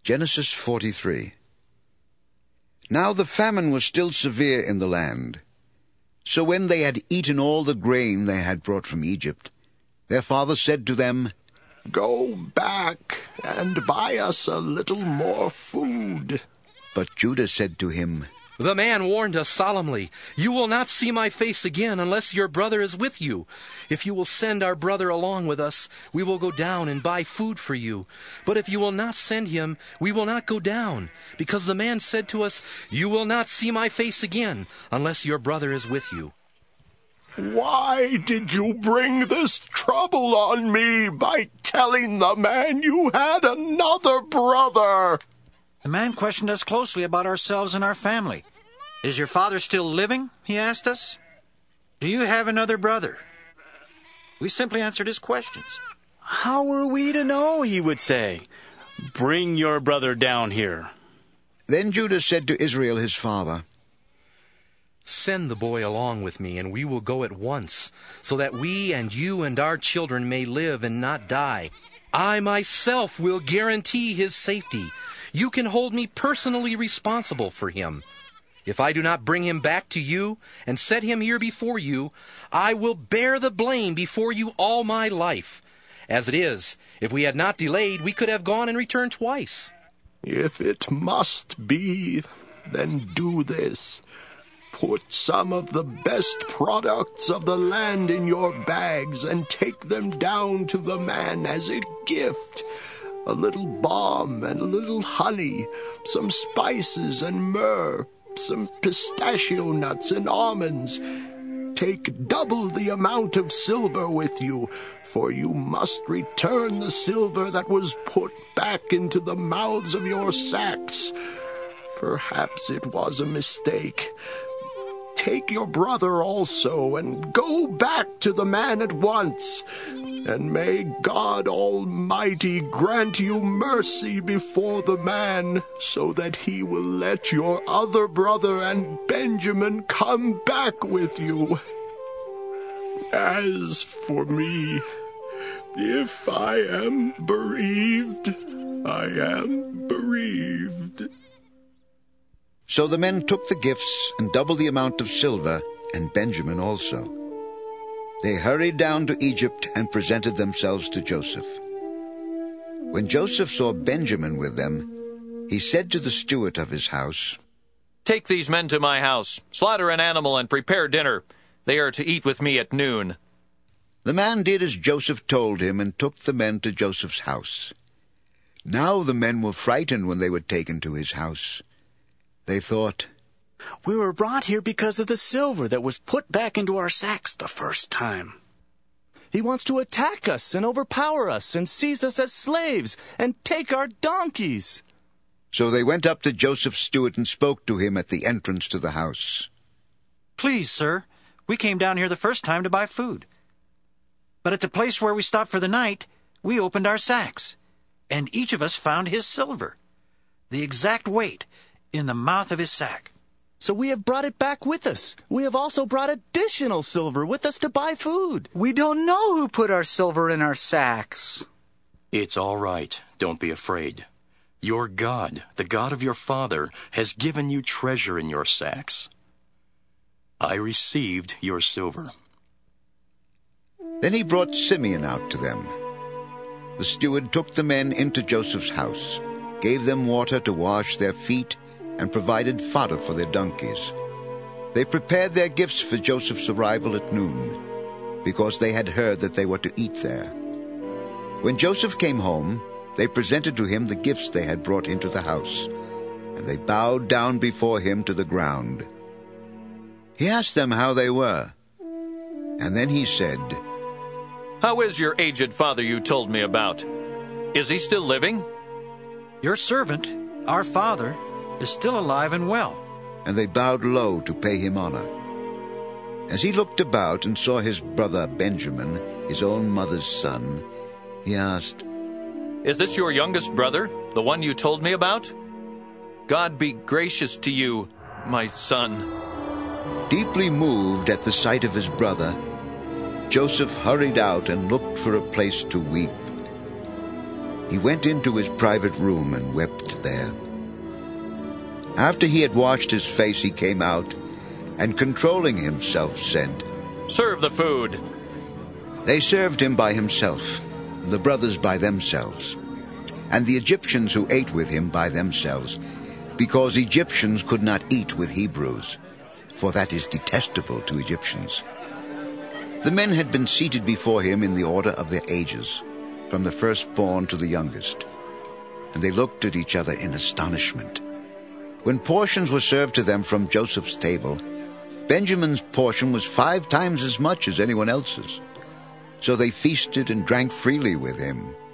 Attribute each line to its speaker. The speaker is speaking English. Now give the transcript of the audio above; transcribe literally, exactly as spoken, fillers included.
Speaker 1: Genesis forty-three. Now the famine was still severe in the land. So when they had eaten all the grain they had brought from Egypt, their father said to them,
Speaker 2: "Go back and buy us a little more food."
Speaker 1: But Judah said to him,
Speaker 3: "The man warned us solemnly, 'You will not see my face again unless your brother is with you. If you will send our brother along with us, we will go down and buy food for you. But if you will not send him, we will not go down, because the man said to us, "You will not see my face again unless your brother is with you."'
Speaker 2: Why did you bring this trouble on me by telling the man you had another brother?"
Speaker 4: The man questioned us closely about ourselves and our family. "Is your father still living?" he asked us. "Do you have another brother?" We simply answered his questions.
Speaker 5: "How were we to know?" he would say. "Bring your brother down here."
Speaker 1: Then Judah said to Israel his father,
Speaker 3: "Send the boy along with me, and we will go at once, so that we and you and our children may live and not die. I myself will guarantee his safety. You can hold me personally responsible for him. If I do not bring him back to you and set him here before you, I will bear the blame before you all my life. As it is, if we had not delayed, we could have gone and returned twice."
Speaker 2: "If it must be, then do this. Put some of the best products of the land in your bags and take them down to the man as a gift. A little balm and a little honey, some spices and myrrh, some pistachio nuts and almonds. Take double the amount of silver with you, for you must return the silver that was put back into the mouths of your sacks. Perhaps it was a mistake. Take your brother also, and go back to the man at once. And may God Almighty grant you mercy before the man, so that he will let your other brother and Benjamin come back with you. As for me, if I am bereaved, I am bereaved."
Speaker 1: So the men took the gifts and double the amount of silver, and Benjamin also. They hurried down to Egypt and presented themselves to Joseph. When Joseph saw Benjamin with them, he said to the steward of his house,
Speaker 6: "Take these men to my house, slaughter an animal, and prepare dinner. They are to eat with me at noon."
Speaker 1: The man did as Joseph told him and took the men to Joseph's house. Now the men were frightened when they were taken to his house. They thought,
Speaker 5: "We were brought here because of the silver that was put back into our sacks the first time.
Speaker 7: He wants to attack us and overpower us and seize us as slaves and take our donkeys."
Speaker 1: So they went up to Joseph's steward and spoke to him at the entrance to the house.
Speaker 4: "Please, sir, we came down here the first time to buy food. But at the place where we stopped for the night, we opened our sacks, and each of us found his silver, the exact weight, in the mouth of his sack.
Speaker 7: So we have brought it back with us. We have also brought additional silver with us to buy food."
Speaker 8: "We don't know who put our silver in our sacks."
Speaker 9: "It's all right. Don't be afraid. Your God, the God of your father, has given you treasure in your sacks. I received your silver."
Speaker 1: Then he brought Simeon out to them. The steward took the men into Joseph's house, gave them water to wash their feet, and provided fodder for their donkeys. They prepared their gifts for Joseph's arrival at noon, because they had heard that they were to eat there. When Joseph came home, they presented to him the gifts they had brought into the house, and they bowed down before him to the ground. He asked them how they were, and then he said,
Speaker 6: "How is your aged father you told me about? Is he still living?"
Speaker 4: "Your servant, our father, is still alive and well."
Speaker 1: And they bowed low to pay him honor. As he looked about and saw his brother Benjamin, his own mother's son, he asked,
Speaker 6: "Is this your youngest brother, the one you told me about? God be gracious to you, my son."
Speaker 1: Deeply moved at the sight of his brother, Joseph hurried out and looked for a place to weep. he went into his private room and wept there. After he had washed his face, he came out, and controlling himself said,
Speaker 6: "Serve the food."
Speaker 1: They served him by himself, the brothers by themselves, and the Egyptians who ate with him by themselves, because Egyptians could not eat with Hebrews, for that is detestable to Egyptians. The men had been seated before him in the order of their ages, from the firstborn to the youngest, and they looked at each other in astonishment. When portions were served to them from Joseph's table, Benjamin's portion was five times as much as anyone else's. So they feasted and drank freely with him,